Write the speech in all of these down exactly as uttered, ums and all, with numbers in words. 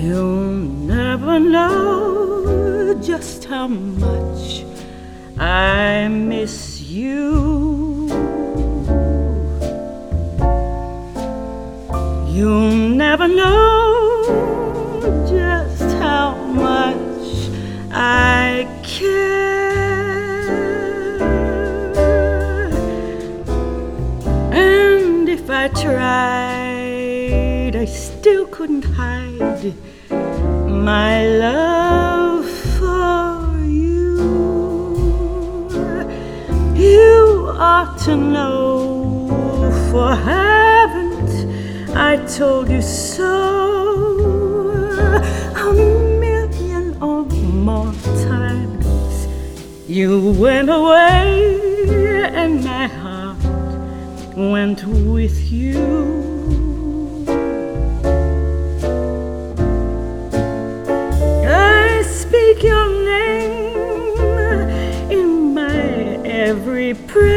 You'll never know just how much I miss you. You'll never know just how much I care. And if I tried, I still couldn't hide my love for you. You ought to know, for haven't I told you so a million or more times? You went away and my heart went with you. Speak your name in my every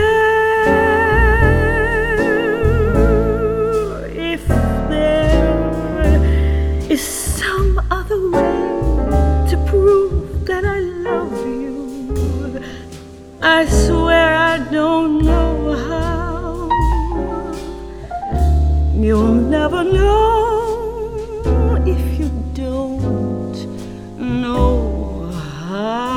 prayer. If there is some other way to prove that I love you, I swear I don't know how. You'll never know if you don't know how.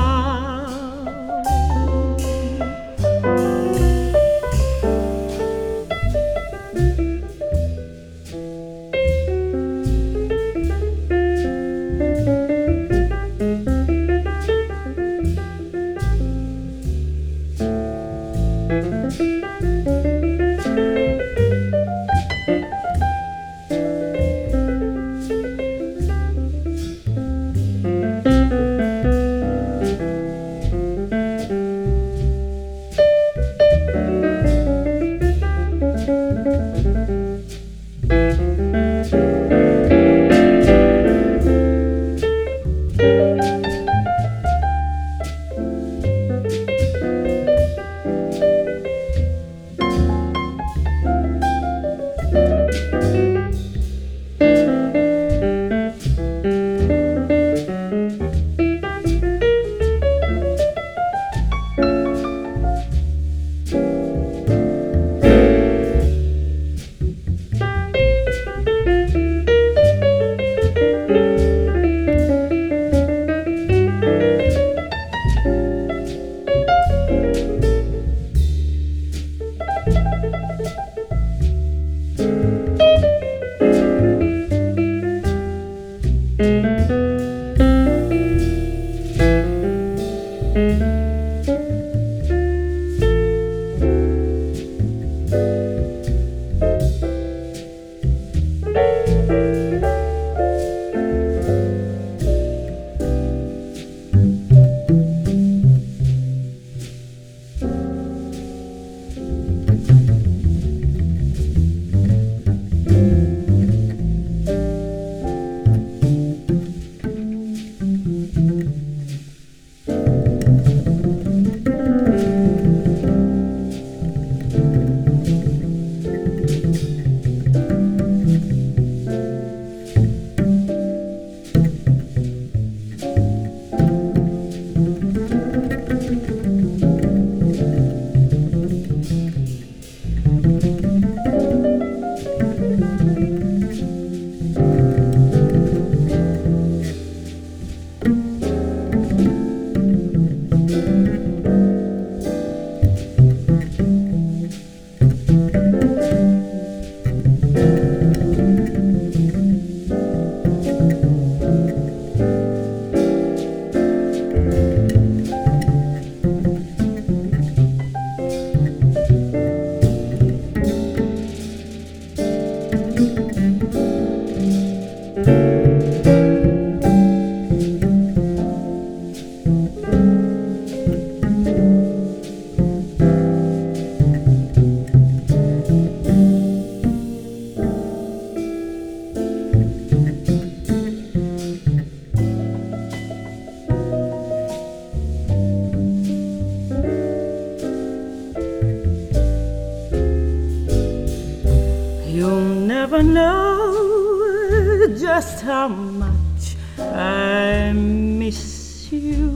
You'll never know just how much I miss you.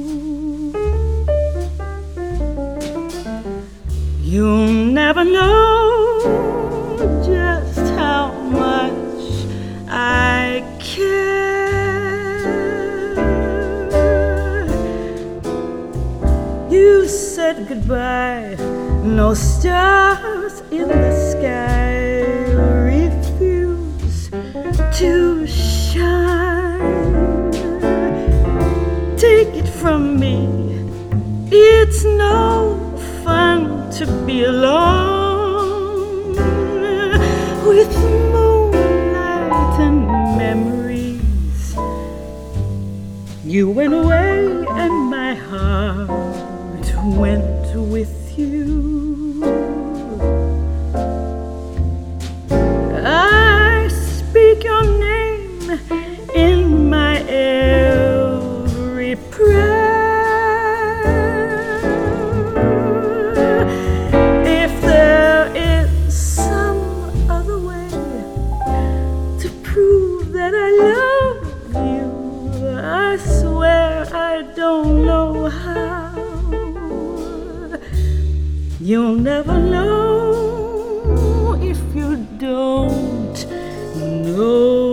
You'll never know just how much I care. You said goodbye, no stars in the sky refuse to shine. Take it from me, it's no fun to be alone with moonlight and memories. You went away and my heart went with you. I speak your name in my every prayer. If there is some other way to prove that I love you, I swear I don't know how. You'll never know if you don't know.